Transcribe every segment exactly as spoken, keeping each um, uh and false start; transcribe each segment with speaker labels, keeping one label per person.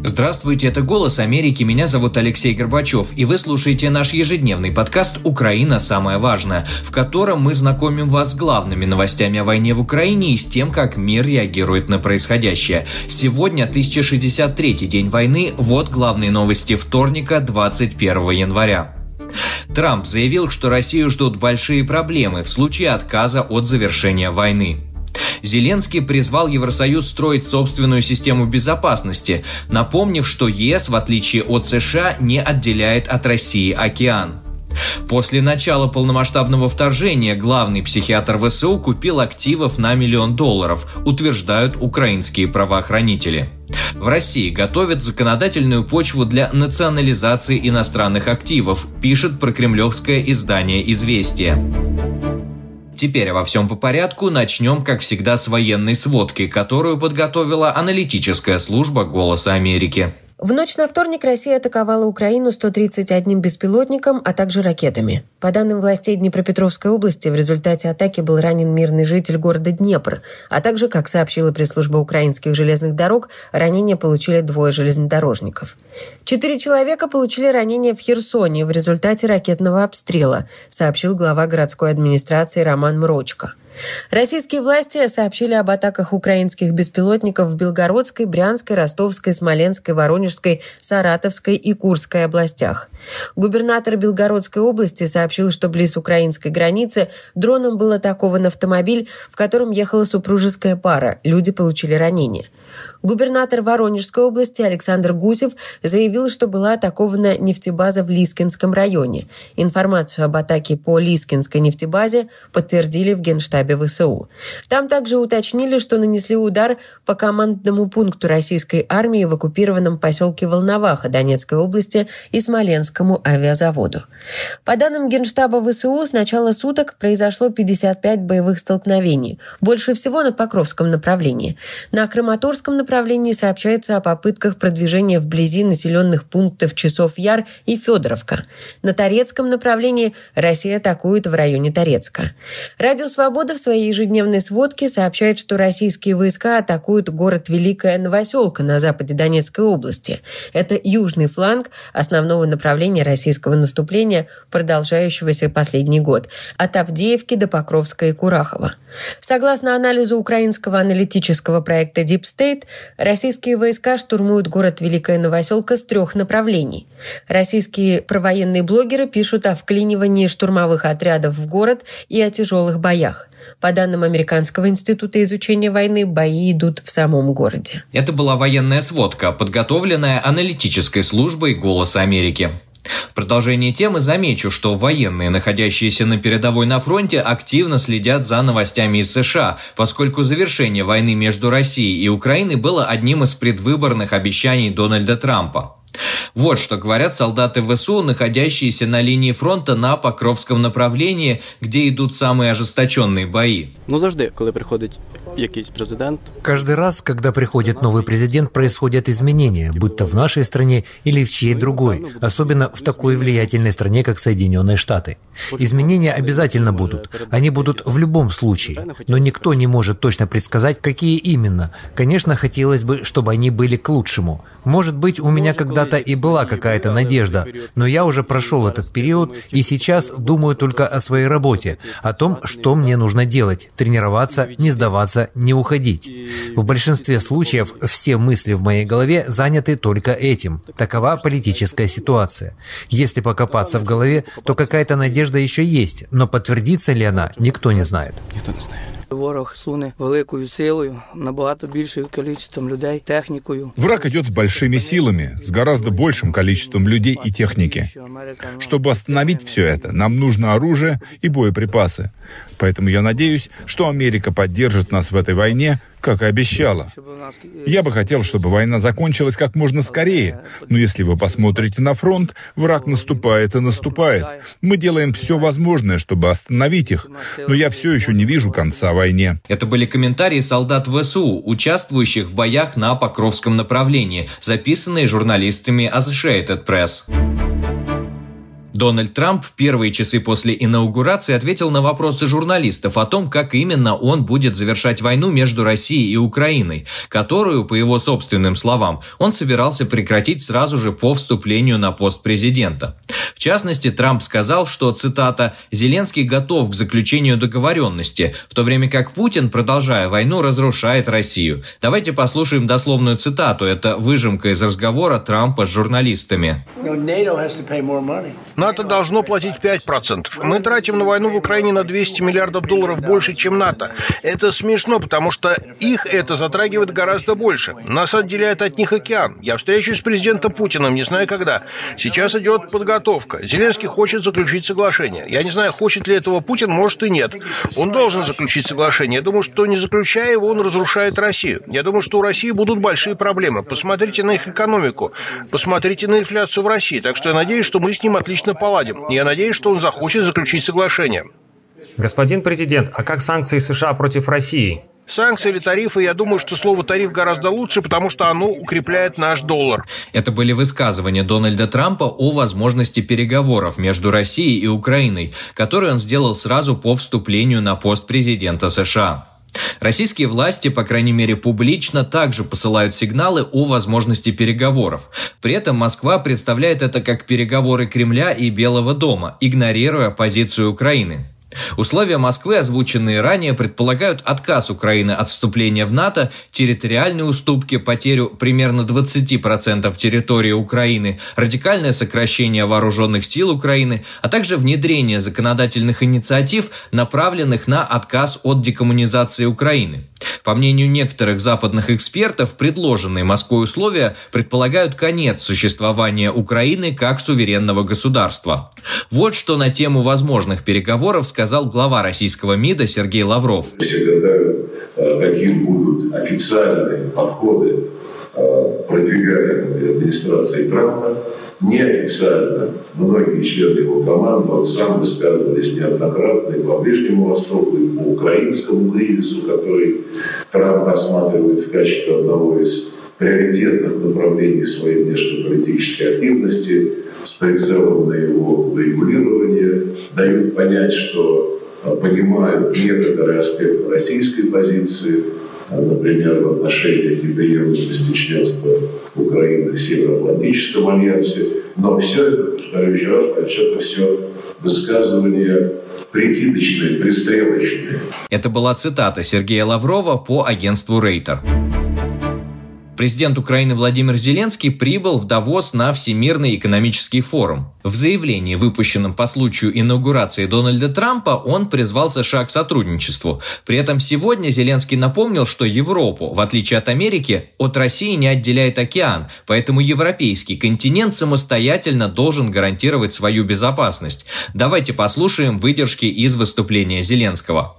Speaker 1: Здравствуйте, это «Голос Америки», меня зовут Алексей Горбачев, и вы слушаете наш ежедневный подкаст «Украина. Самое важное», в котором мы знакомим вас с главными новостями о войне в Украине и с тем, как мир реагирует на происходящее. Сегодня тысяча шестьдесят третий день войны, вот главные новости вторника, двадцать первого января. Трамп заявил, что Россию ждут большие проблемы в случае отказа от завершения войны. Зеленский призвал Евросоюз строить собственную систему безопасности, напомнив, что ЕС, в отличие от США, не отделяет от России океан. После начала полномасштабного вторжения главный психиатр ВСУ купил активов на миллион долларов, утверждают украинские правоохранители. В России готовят законодательную почву для национализации иностранных активов, пишет прокремлевское издание «Известия». Теперь обо всем по порядку. Начнем, как всегда, с военной сводки, которую подготовила аналитическая служба «Голоса Америки».
Speaker 2: В ночь на вторник Россия атаковала Украину сто тридцать одним беспилотником, а также ракетами. По данным властей Днепропетровской области, в результате атаки был ранен мирный житель города Днепр, а также, как сообщила пресс-служба украинских железных дорог, ранения получили двое железнодорожников. Четыре человека получили ранения в Херсоне в результате ракетного обстрела, сообщил глава городской администрации Роман Мрочко. Российские власти сообщили об атаках украинских беспилотников в Белгородской, Брянской, Ростовской, Смоленской, Воронежской, Саратовской и Курской областях. Губернатор Белгородской области сообщил, что близ украинской границы дроном был атакован автомобиль, в котором ехала супружеская пара. Люди получили ранения. Губернатор Воронежской области Александр Гусев заявил, что была атакована нефтебаза в Лискинском районе. Информацию об атаке по Лискинской нефтебазе подтвердили в Генштабе ВСУ. Там также уточнили, что нанесли удар по командному пункту российской армии в оккупированном поселке Волноваха Донецкой области и Смоленскому авиазаводу. По данным Генштаба ВСУ, с начала суток произошло пятьдесят пять боевых столкновений, больше всего на Покровском направлении. На Краматорском направлении сообщается о попытках продвижения вблизи населенных пунктов Часов Яр и Федоровка. На Торецком направлении Россия атакует в районе Торецка. Радио «Свобода» в своей ежедневной сводке сообщает, что российские войска атакуют город Великая Новоселка на западе Донецкой области. Это южный фланг основного направления российского наступления, продолжающегося последний год, от Авдеевки до Покровска и Курахова. Согласно анализу украинского аналитического проекта Deep State, российские войска штурмуют город Великая Новоселка с трех направлений. Российские провоенные блогеры пишут о вклинивании штурмовых отрядов в город и о тяжелых боях. По данным Американского института изучения войны, бои идут в самом городе.
Speaker 1: Это была военная сводка, подготовленная аналитической службой «Голоса Америки». В продолжение темы замечу, что военные, находящиеся на передовой на фронте, активно следят за новостями из США, поскольку завершение войны между Россией и Украиной было одним из предвыборных обещаний Дональда Трампа. Вот что говорят солдаты ВСУ, находящиеся на линии фронта на Покровском направлении, где идут самые ожесточенные бои.
Speaker 3: Ну, завжди, коли приходить якийсь президент.
Speaker 4: Каждый раз, когда приходит новый президент, происходят изменения, будь то в нашей стране или в чьей другой, особенно в такой влиятельной стране, как Соединенные Штаты. Изменения обязательно будут. Они будут в любом случае. Но никто не может точно предсказать, какие именно. Конечно, хотелось бы, чтобы они были к лучшему. Может быть, у меня когда-то и была какая-то надежда, но я уже прошел этот период и сейчас думаю только о своей работе, о том, что мне нужно делать, тренироваться, не сдаваться, не уходить. В большинстве случаев все мысли в моей голове заняты только этим. Такова политическая ситуация. Если покопаться в голове, то какая-то надежда еще есть, но подтвердится ли она, никто не знает.
Speaker 3: Никто не знает.
Speaker 5: Ворог суне великою силою, набагато більшим количеством людей, техникою.
Speaker 6: Враг идет с большими силами, с гораздо большим количеством людей и техники. Чтобы остановить все это, нам нужно оружие и боеприпасы. Поэтому я надеюсь, что Америка поддержит нас в этой войне, как и обещала. Я бы хотел, чтобы война закончилась как можно скорее, но если вы посмотрите на фронт, враг наступает и наступает. Мы делаем все возможное, чтобы остановить их, но я все еще не вижу конца войне.
Speaker 1: Это были комментарии солдат ВСУ, участвующих в боях на Покровском направлении, записанные журналистами Associated Press. Дональд Трамп в первые часы после инаугурации ответил на вопросы журналистов о том, как именно он будет завершать войну между Россией и Украиной, которую, по его собственным словам, он собирался прекратить сразу же по вступлению на пост президента. В частности, Трамп сказал, что, цитата, «Зеленский готов к заключению договоренности, в то время как Путин, продолжая войну, разрушает Россию». Давайте послушаем дословную цитату. Это выжимка из разговора Трампа с журналистами.
Speaker 7: НАТО должно платить пять процентов. Мы тратим на войну в Украине на двести миллиардов долларов больше, чем НАТО. Это смешно, потому что их это затрагивает гораздо больше. Нас отделяет от них океан. Я встречусь с президентом Путиным, не знаю когда. Сейчас идет подготовка. Зеленский хочет заключить соглашение. Я не знаю, хочет ли этого Путин, может и нет. Он должен заключить соглашение. Я думаю, что не заключая его, он разрушает Россию. Я думаю, что у России будут большие проблемы. Посмотрите на их экономику. Посмотрите на инфляцию в России. Так что я надеюсь, что мы с ним отлично поладим. Я надеюсь, что он захочет заключить соглашение.
Speaker 8: Господин президент, а как санкции США против России?
Speaker 7: Санкции или тарифы, я думаю, что слово «тариф» гораздо лучше, потому что оно укрепляет наш доллар.
Speaker 1: Это были высказывания Дональда Трампа о возможности переговоров между Россией и Украиной, которые он сделал сразу по вступлению на пост президента США. Российские власти, по крайней мере публично, также посылают сигналы о возможности переговоров. При этом Москва представляет это как переговоры Кремля и Белого дома, игнорируя позицию Украины. Условия Москвы, озвученные ранее, предполагают отказ Украины от вступления в НАТО, территориальные уступки, потерю примерно двадцать процентов территории Украины, радикальное сокращение вооруженных сил Украины, а также внедрение законодательных инициатив, направленных на отказ от декоммунизации Украины. По мнению некоторых западных экспертов, предложенные Москвой условия предполагают конец существования Украины как суверенного государства. Вот что на тему возможных переговоров сказал глава российского МИДа Сергей Лавров.
Speaker 9: Все гадают, какие будут официальные подходы продвигаемой администрацией Трампа. Неофициально многие члены его команды, он сам высказывались неоднократно и по Ближнему Востоку, и по украинскому кризису, который Трамп рассматривает в качестве одного из приоритетных направлений своей внешнеполитической активности, с прицелом на его регулирование, дают понять, что понимают некоторые аспекты российской позиции, например, в отношении неприемлемости членства Украины в Североатлантическом альянсе. Но все это, повторю еще раз, значит, это все высказывания прикидочные, пристрелочные.
Speaker 1: Это была цитата Сергея Лаврова по агентству Рейтер. Президент Украины Владимир Зеленский прибыл в Давос на Всемирный экономический форум. В заявлении, выпущенном по случаю инаугурации Дональда Трампа, он призвал США к сотрудничеству. При этом сегодня Зеленский напомнил, что Европу, в отличие от Америки, от России не отделяет океан, поэтому европейский континент самостоятельно должен гарантировать свою безопасность. Давайте послушаем выдержки из выступления Зеленского.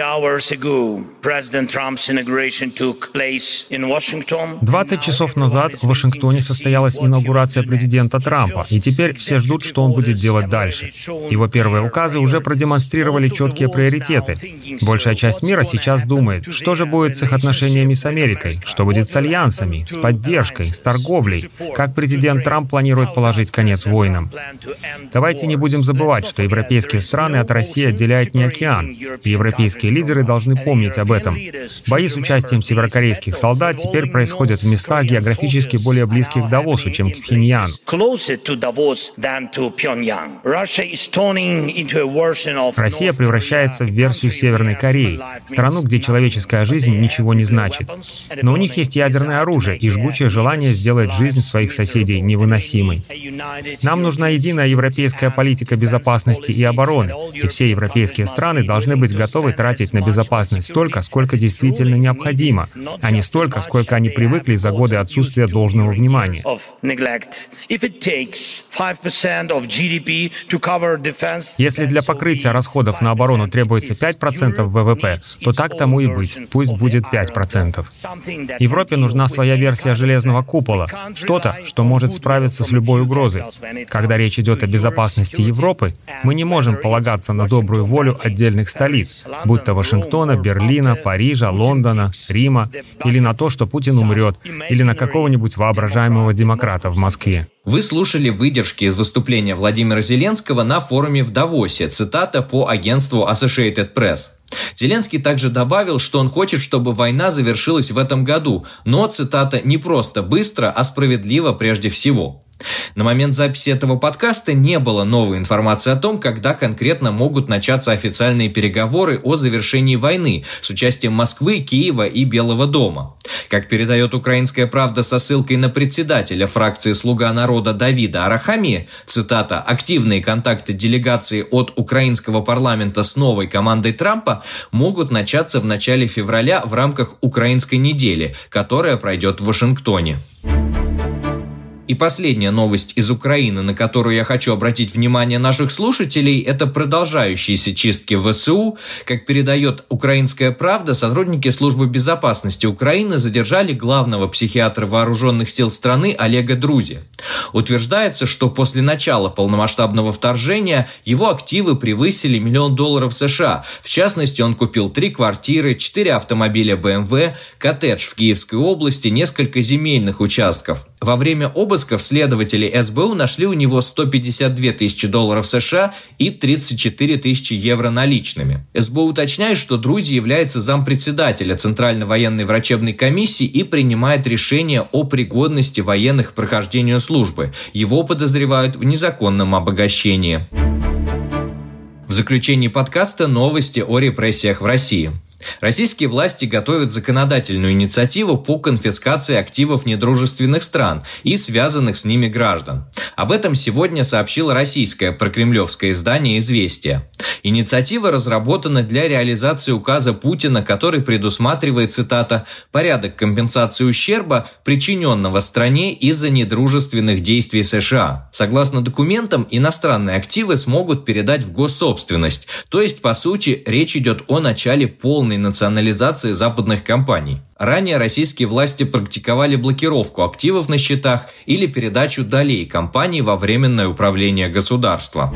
Speaker 8: двадцать часов назад в Вашингтоне состоялась инаугурация президента Трампа, и теперь все ждут, что он будет делать дальше. Его первые указы уже продемонстрировали четкие приоритеты. Большая часть мира сейчас думает, что же будет с их отношениями с Америкой, что будет с альянсами, с поддержкой, с торговлей, как президент Трамп планирует положить конец войнам. Давайте не будем забывать, что европейские страны от России отделяет не океан, и европейские лидеры должны помнить об этом. Бои с участием северокорейских солдат теперь происходят в местах, географически более близких к Давосу, чем к Пхеньяну. Россия превращается в версию Северной Кореи, страну, где человеческая жизнь ничего не значит. Но у них есть ядерное оружие и жгучее желание сделать жизнь своих соседей невыносимой. Нам нужна единая европейская политика безопасности и обороны, и все европейские страны должны быть готовы тратить на безопасность столько, сколько действительно необходимо, а не столько, сколько они привыкли за годы отсутствия должного внимания. Если для покрытия расходов на оборону требуется пять процентов ВВП, то так тому и быть, пусть будет пять процентов. Европе нужна своя версия железного купола, что-то, что может справиться с любой угрозой. Когда речь идет о безопасности Европы, мы не можем полагаться на добрую волю отдельных столиц, будь то Вашингтона, Берлина, Парижа, Лондона, Рима, или на то, что Путин умрет придет, или на какого-нибудь воображаемого демократа в Москве.
Speaker 1: Вы слушали выдержки из выступления Владимира Зеленского на форуме в Давосе, цитата по агентству Associated Press. Зеленский также добавил, что он хочет, чтобы война завершилась в этом году, но, цитата, «не просто быстро, а справедливо прежде всего». На момент записи этого подкаста не было новой информации о том, когда конкретно могут начаться официальные переговоры о завершении войны с участием Москвы, Киева и Белого дома. Как передает «Украинская правда» со ссылкой на председателя фракции «Слуга народа» Давида Арахамии, цитата, «активные контакты делегации от украинского парламента с новой командой Трампа могут начаться в начале февраля в рамках украинской недели, которая пройдет в Вашингтоне». И последняя новость из Украины, на которую я хочу обратить внимание наших слушателей, это продолжающиеся чистки в ВСУ. Как передает «Украинская правда», сотрудники Службы безопасности Украины задержали главного психиатра вооруженных сил страны Олега Друзи. Утверждается, что после начала полномасштабного вторжения его активы превысили миллион долларов США. В частности, он купил три квартиры, четыре автомобиля бэ эм вэ, коттедж в Киевской области, несколько земельных участков. Во время обыска следователи эс бэ у нашли у него сто пятьдесят две тысячи долларов США и тридцать четыре тысячи евро наличными. эс бэ уточняет, что Друзи является зампредседателя Центральной военной врачебной комиссии и принимает решение о пригодности военных к прохождению службы. Его подозревают в незаконном обогащении. В заключении подкаста новости о репрессиях в России. Российские власти готовят законодательную инициативу по конфискации активов недружественных стран и связанных с ними граждан. Об этом сегодня сообщило российское прокремлевское издание «Известия». Инициатива разработана для реализации указа Путина, который предусматривает, цитата, «порядок компенсации ущерба, причиненного стране из-за недружественных действий США». Согласно документам, иностранные активы смогут передать в госсобственность, то есть, по сути, речь идет о начале полной национализации западных компаний. Ранее российские власти практиковали блокировку активов на счетах или передачу долей компаний во временное управление государства.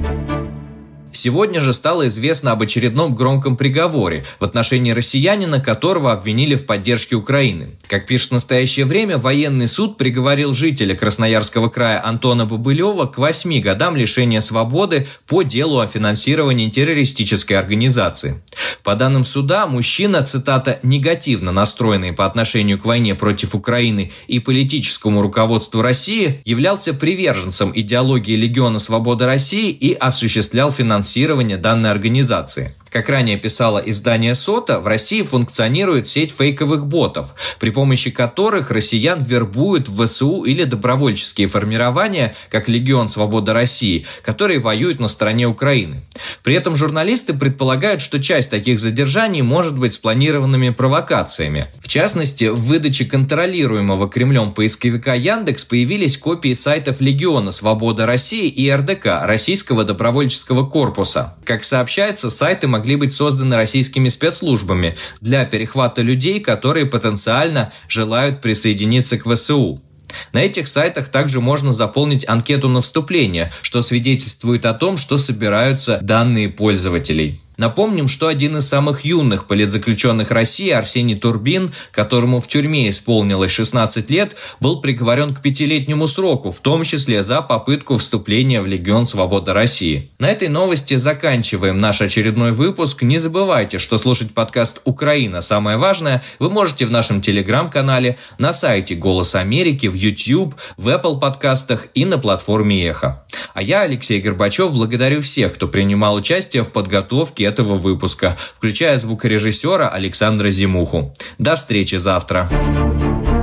Speaker 1: Сегодня же стало известно об очередном громком приговоре в отношении россиянина, которого обвинили в поддержке Украины. Как пишет в настоящее время, военный суд приговорил жителя Красноярского края Антона Бобылева к восьми годам лишения свободы по делу о финансировании террористической организации. По данным суда, мужчина, цитата, «негативно настроенный по отношению к войне против Украины и политическому руководству России, являлся приверженцем идеологии Легиона Свободы России и осуществлял финансирование данной организации». Как ранее писало издание «Сота», в России функционирует сеть фейковых ботов, при помощи которых россиян вербуют в вэ эс у или добровольческие формирования, как Легион Свободы России, которые воюют на стороне Украины. При этом журналисты предполагают, что часть таких задержаний может быть спланированными провокациями. В частности, в выдаче контролируемого Кремлем поисковика Яндекс появились копии сайтов Легиона Свободы России и эр дэ ка, Российского добровольческого корпуса. Как сообщается, сайты могли быть созданы российскими спецслужбами для перехвата людей, которые потенциально желают присоединиться к вэ эс у. На этих сайтах также можно заполнить анкету на вступление, что свидетельствует о том, что собираются данные пользователей. Напомним, что один из самых юных политзаключенных России, Арсений Турбин, которому в тюрьме исполнилось шестнадцать лет, был приговорен к пятилетнему сроку, в том числе за попытку вступления в Легион Свободы России. На этой новости заканчиваем наш очередной выпуск. Не забывайте, что слушать подкаст «Украина. Самое важное» вы можете в нашем телеграм-канале, на сайте «Голос Америки», в YouTube, в Apple подкастах и на платформе «Эхо». А я, Алексей Горбачев, благодарю всех, кто принимал участие в подготовке этого выпуска, включая звукорежиссера Александра Зимуху. До встречи завтра.